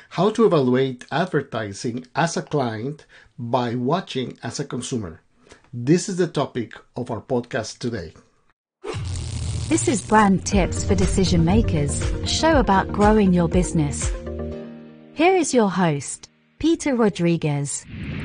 how to evaluate advertising as a client by watching as a consumer. This is the topic of our podcast today. This is Brand Tips for Decision Makers, a show about growing your business. Here is your host, Peter Rodriguez.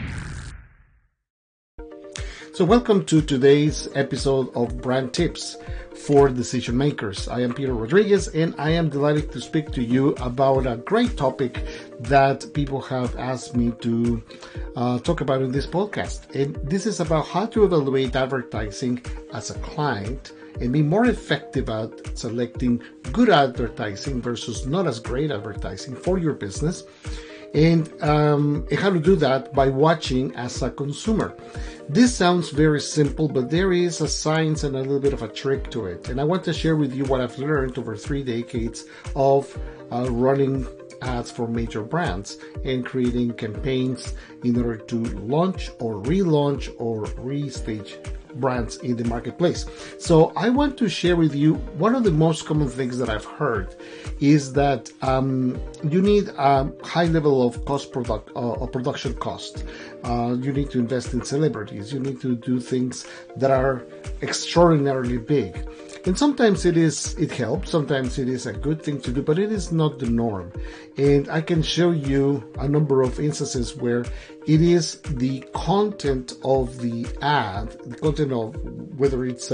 So welcome to today's episode of Brand Tips for Decision Makers. I am Peter Rodriguez, and I am delighted to speak to you about a great topic that people have asked me to talk about in this podcast. And this is about how to evaluate advertising as a client and be more effective at selecting good advertising versus not as great advertising for your business. And how to do that by watching as a consumer. This sounds very simple, but there is a science and a little bit of a trick to it. And I want to share with you what I've learned over 3 decades of running ads for major brands and creating campaigns in order to launch or relaunch or restage brands in the marketplace. So I want to share with you one of the most common things that I've heard is that you need a high level of production cost. You need to invest in celebrities. You need to do things that are extraordinarily big. And sometimes it helps, sometimes it is a good thing to do, but it is not the norm. And I can show you a number of instances where it is the content of the ad, the content of whether it's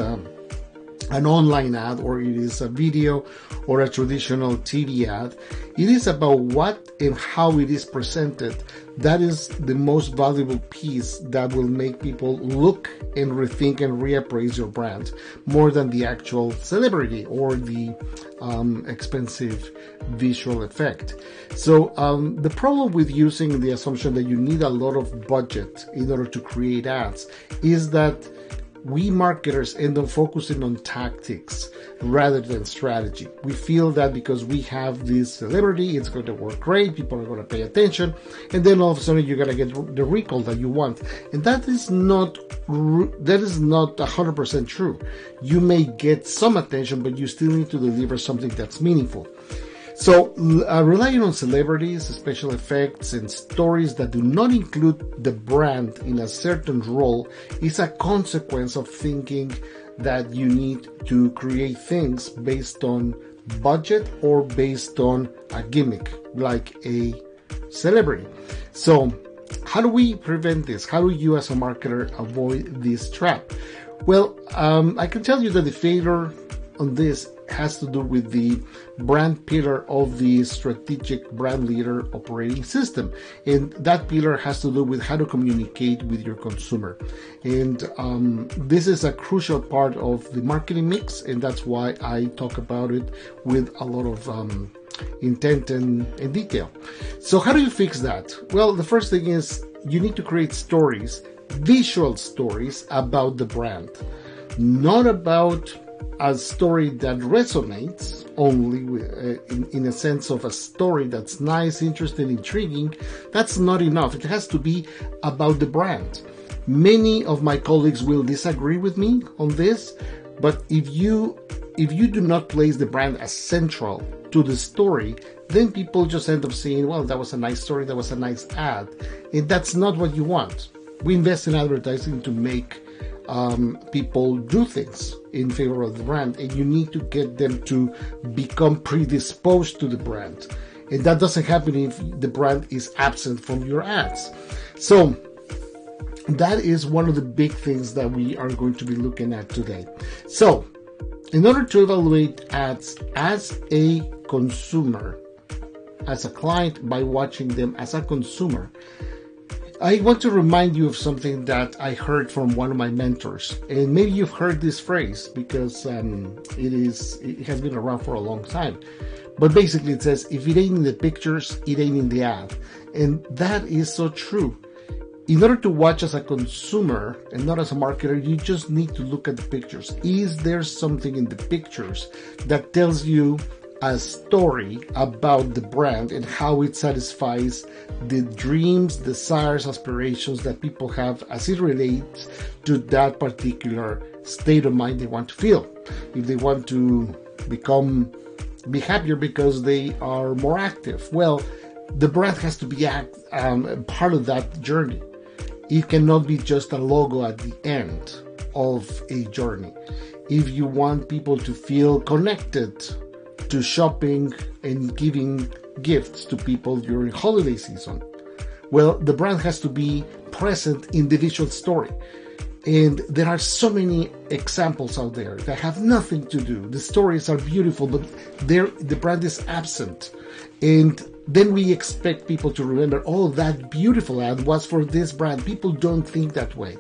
an online ad or it is a video or a traditional TV ad. It is about what and how it is presented. That is the most valuable piece that will make people look and rethink and reappraise your brand more than the actual celebrity or the expensive visual effect. So the problem with using the assumption that you need a lot of budget in order to create ads is that we marketers end up focusing on tactics rather than strategy. We feel that because we have this celebrity, it's going to work great, people are going to pay attention, and then all of a sudden you're going to get the recall that you want. And that is not 100% true. You may get some attention, but you still need to deliver something that's meaningful. So relying on celebrities, special effects, and stories that do not include the brand in a certain role is a consequence of thinking that you need to create things based on budget or based on a gimmick, like a celebrity. So how do we prevent this? How do you as a marketer avoid this trap? Well, I can tell you that the failure on this has to do with the brand pillar of the strategic brand leader operating system. And that pillar has to do with how to communicate with your consumer. And this is a crucial part of the marketing mix. And that's why I talk about it with a lot of intent and detail. So how do you fix that? Well, the first thing is you need to create stories, visual stories about the brand, not about a story that resonates only in a sense of a story that's nice, interesting, intriguing. That's not enough. It has to be about the brand. Many of my colleagues will disagree with me on this, but if you do not place the brand as central to the story, then people just end up saying, well, that was a nice story, that was a nice ad. And that's not what you want. We invest in advertising to make people do things in favor of the brand, and you need to get them to become predisposed to the brand. And that doesn't happen if the brand is absent from your ads. So that is one of the big things that we are going to be looking at today. So in order to evaluate ads as a consumer, as a client, by watching them as a consumer, I want to remind you of something that I heard from one of my mentors. And maybe you've heard this phrase because it has been around for a long time. But basically it says, if it ain't in the pictures, it ain't in the ad. And that is so true. In order to watch as a consumer and not as a marketer, you just need to look at the pictures. Is there something in the pictures that tells you a story about the brand and how it satisfies the dreams, desires, aspirations that people have as it relates to that particular state of mind they want to feel? If they want to be happier because they are more active, well, the brand has to be part of that journey. It cannot be just a logo at the end of a journey. If you want people to feel connected to shopping and giving gifts to people during holiday season, well, the brand has to be present in the visual story. And there are so many examples out there that have nothing to do. The stories are beautiful, but the brand is absent. And then we expect people to remember, oh, that beautiful ad was for this brand. People don't think that way.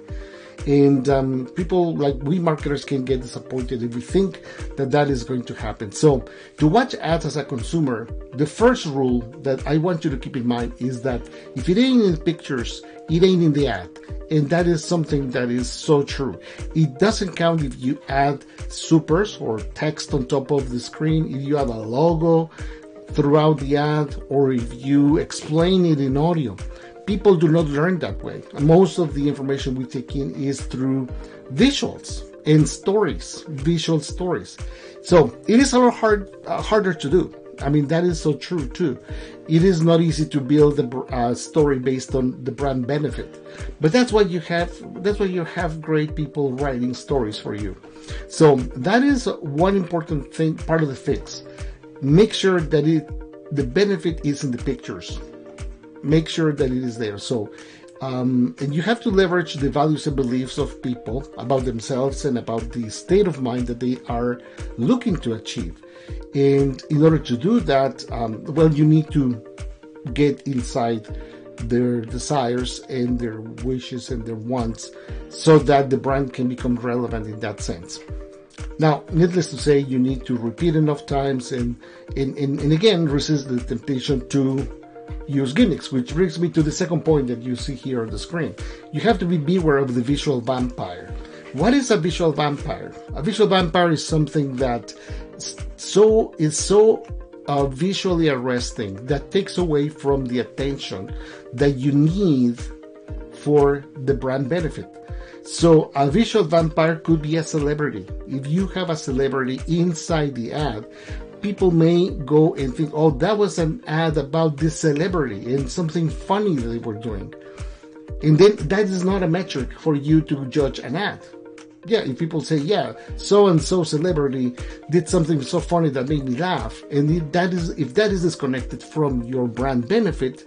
And people like we marketers can get disappointed if we think that that is going to happen. So to watch ads as a consumer, the first rule that I want you to keep in mind is that if it ain't in the pictures, it ain't in the ad. And that is something that is so true. It doesn't count if you add supers or text on top of the screen, if you add a logo throughout the ad, or if you explain it in audio. People do not learn that way. Most of the information we take in is through visuals and stories, visual stories. So it is a lot harder to do. I mean, that is so true too. It is not easy to build a story based on the brand benefit, but that's why you have great people writing stories for you. So that is one important thing, part of the fix. Make sure that the benefit is in the pictures. Make sure that it is there. So, and you have to leverage the values and beliefs of people about themselves and about the state of mind that they are looking to achieve. And in order to do that, well, you need to get inside their desires and their wishes and their wants so that the brand can become relevant in that sense. Now, needless to say, you need to repeat enough times and again, resist the temptation to use gimmicks, which brings me to the second point that you see here on the screen. You have to beware of the visual vampire. What is a visual vampire? A visual vampire is something that is so visually arresting that takes away from the attention that you need for the brand benefit. So a visual vampire could be a celebrity. If you have a celebrity inside the ad, people may go and think, oh, that was an ad about this celebrity and something funny that they were doing. And then that is not a metric for you to judge an ad. Yeah, if people say, yeah, so-and-so celebrity did something so funny that made me laugh, and if that is disconnected from your brand benefit,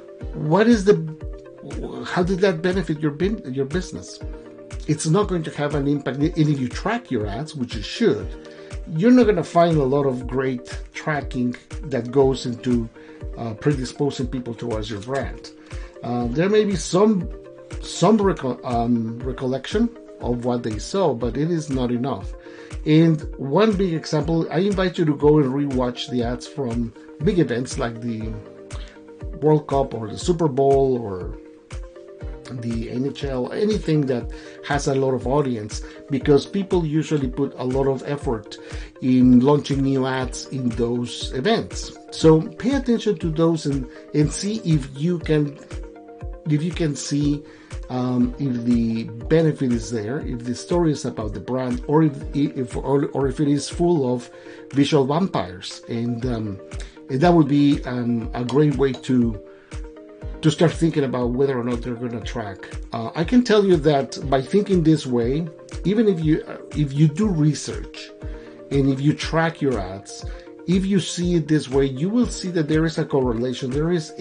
how did that benefit your business? It's not going to have an impact. And if you track your ads, which you should, you're not going to find a lot of great tracking that goes into predisposing people towards your brand. There may be some recollection of what they saw, but it is not enough. And one big example, I invite you to go and rewatch the ads from big events like the World Cup or the Super Bowl or the NHL, anything that has a lot of audience, because people usually put a lot of effort in launching new ads in those events. So pay attention to those and see if you can see if the benefit is there, if the story is about the brand, or if it is full of visual vampires, and that would be a great way to start thinking about whether or not they're going to track. I can tell you that by thinking this way, even if you do research and if you track your ads, if you see it this way, you will see that there is a correlation. There is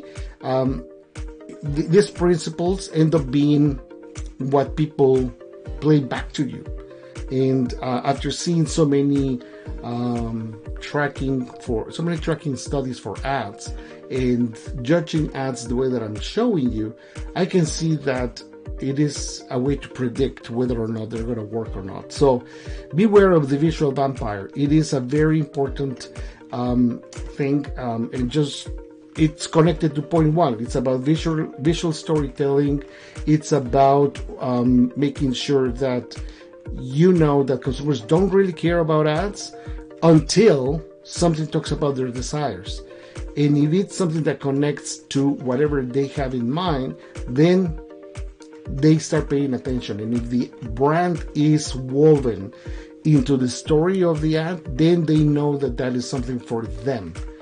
these principles end up being what people play back to you. And after seeing so many tracking studies for ads and judging ads the way that I'm showing you, I can see that it is a way to predict whether or not they're going to work or not. So beware of the visual vampire. It is a very important thing, and just it's connected to point one. It's about visual storytelling. It's about making sure that you know that consumers don't really care about ads until something talks about their desires. And if it's something that connects to whatever they have in mind, then they start paying attention. And if the brand is woven into the story of the ad, then they know that that is something for them.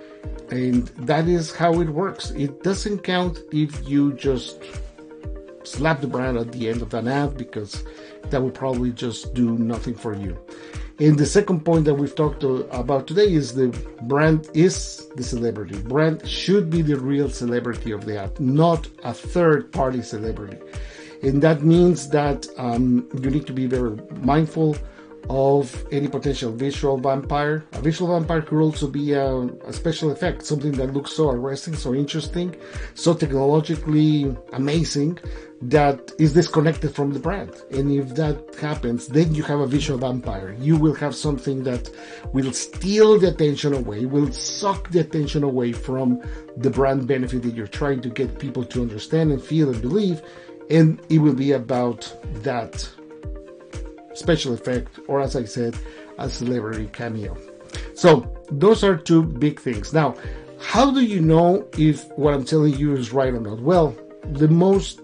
And that is how it works. It doesn't count if you just slap the brand at the end of an ad, because that will probably just do nothing for you. And the second point that we've talked about today is the brand is the celebrity. Brand should be the real celebrity of the ad, not a third-party celebrity. And that means that you need to be very mindful of any potential visual vampire. A visual vampire could also be a special effect, something that looks so arresting, so interesting, so technologically amazing, that is disconnected from the brand. And if that happens, then you have a visual vampire. You will have something that will steal the attention away, will suck the attention away from the brand benefit that you're trying to get people to understand and feel and believe, and it will be about that special effect, or as I said, a celebrity cameo. So those are two big things. Now, how do you know if what I'm telling you is right or not? Well, the most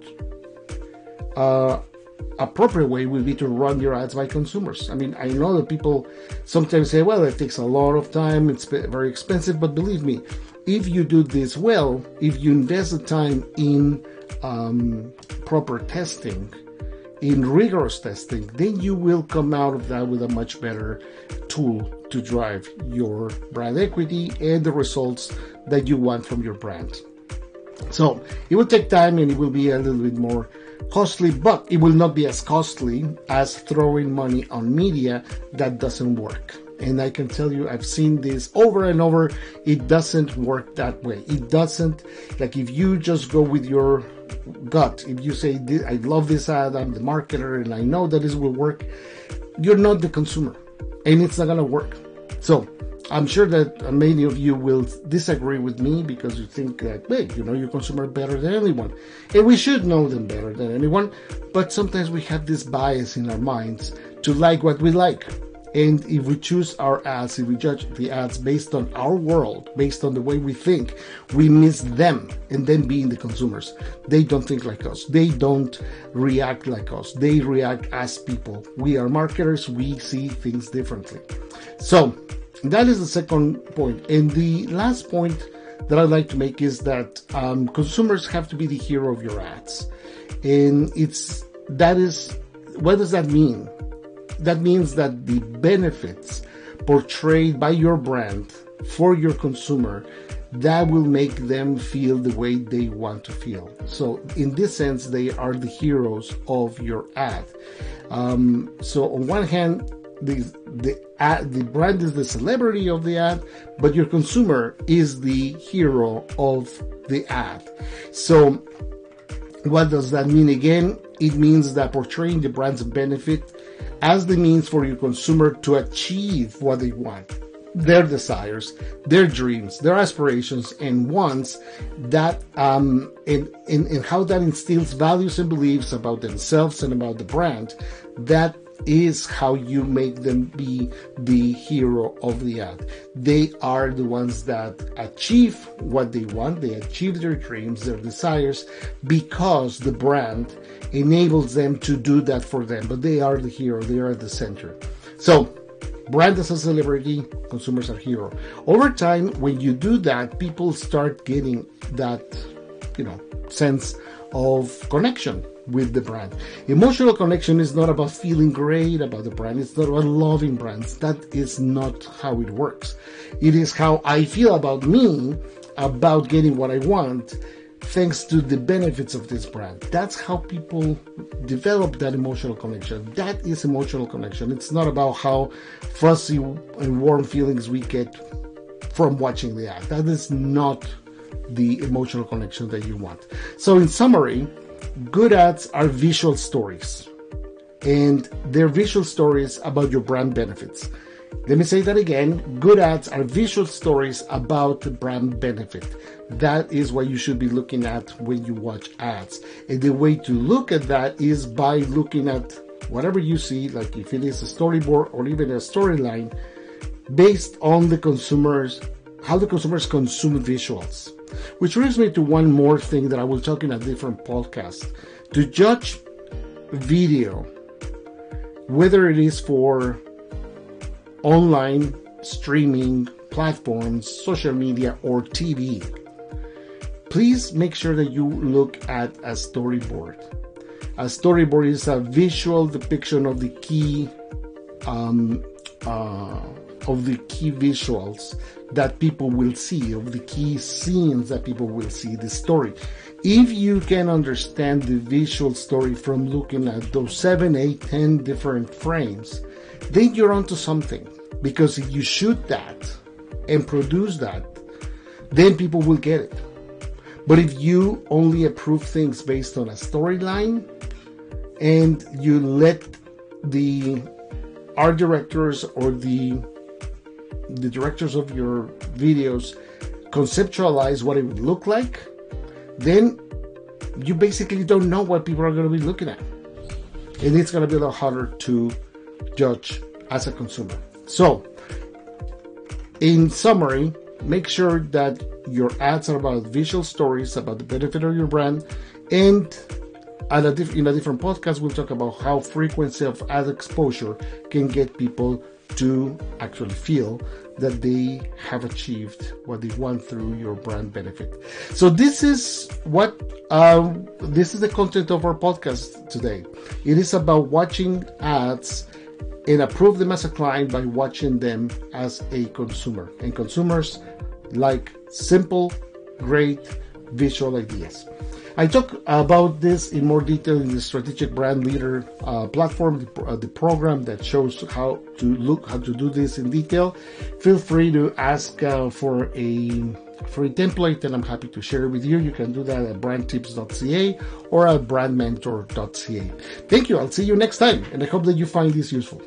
appropriate way would be to run your ads by consumers. I mean, I know that people sometimes say, well, it takes a lot of time, it's very expensive, but believe me, if you do this well, if you invest the time in proper testing, in rigorous testing, then you will come out of that with a much better tool to drive your brand equity and the results that you want from your brand. So it will take time and it will be a little bit more costly, but it will not be as costly as throwing money on media that doesn't work. And I can tell you, I've seen this over and over. It doesn't work that way. It doesn't, like if you just go with your gut, if you say, I love this ad, I'm the marketer, and I know that this will work, you're not the consumer, and it's not going to work. So I'm sure that many of you will disagree with me because you think that, hey, you know your consumer better than anyone. And we should know them better than anyone, but sometimes we have this bias in our minds to like what we like. And if we choose our ads, if we judge the ads based on our world, based on the way we think, we miss them and then being the consumers. They don't think like us. They don't react like us. They react as people. We are marketers. We see things differently. So that is the second point. And the last point that I'd like to make is that consumers have to be the hero of your ads. And what does that mean? That means that the benefits portrayed by your brand for your consumer, that will make them feel the way they want to feel. So in this sense, they are the heroes of your ad. So on one hand, the brand is the celebrity of the ad, but your consumer is the hero of the ad. So what does that mean again? It means that portraying the brand's benefit as the means for your consumer to achieve what they want, their desires, their dreams, their aspirations and wants, that and how that instills values and beliefs about themselves and about the brand. That is how you make them be the hero of the ad. They are the ones that achieve what they want. They achieve their dreams, their desires, because the brand enables them to do that for them. But they are the hero. They are at the center. So brand as a celebrity, consumers are hero. Over time, when you do that, people start getting that, sense of connection with the brand. Emotional connection is not about feeling great about the brand. It's not about loving brands. That is not how it works. It is how I feel about me, about getting what I want, thanks to the benefits of this brand. That's how people develop that emotional connection. That is emotional connection. It's not about how fuzzy and warm feelings we get from watching the ad. That is not the emotional connection that you want. So in summary, good ads are visual stories, and they're visual stories about your brand benefits. Let me say that again. Good ads are visual stories about the brand benefit. That is what you should be looking at when you watch ads. And the way to look at that is by looking at whatever you see, like if it is a storyboard or even a storyline, based on the consumers, how the consumers consume visuals. Which brings me to one more thing that I will talk in a different podcast. To judge video, whether it is for online streaming, platforms, social media, or TV. Please make sure that you look at a storyboard. A storyboard is a visual depiction of the key visuals that people will see, of the key scenes that people will see, the story. If you can understand the visual story from looking at those 7, 8, 10 different frames, then you're onto something. Because if you shoot that and produce that, then people will get it. But if you only approve things based on a storyline and you let the art directors or the directors of your videos conceptualize what it would look like, then you basically don't know what people are going to be looking at. And it's going to be a lot harder to judge as a consumer. So, in summary, make sure that your ads are about visual stories, about the benefit of your brand, and in a different podcast, we'll talk about how frequency of ad exposure can get people to actually feel that they have achieved what they want through your brand benefit. So this is the content of our podcast today. It is about watching ads and approve them as a client by watching them as a consumer. And consumers like simple, great visual ideas. I talk about this in more detail in the Strategic Brand Leader platform, the program that shows how to do this in detail. Feel free to ask for a free template, and I'm happy to share it with you. You can do that at brandtips.ca or at brandmentor.ca. Thank you. I'll see you next time, and I hope that you find this useful.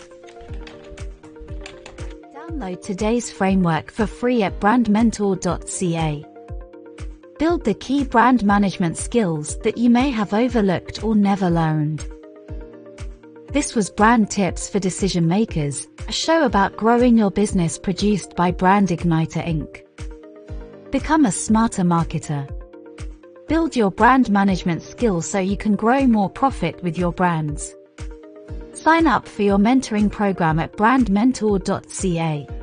Download today's framework for free at brandmentor.ca. Build the key brand management skills that you may have overlooked or never learned. This was Brand Tips for Decision Makers, a show about growing your business produced by Brand Igniter Inc. Become a smarter marketer. Build your brand management skills so you can grow more profit with your brands. Sign up for your mentoring program at brandmentor.ca.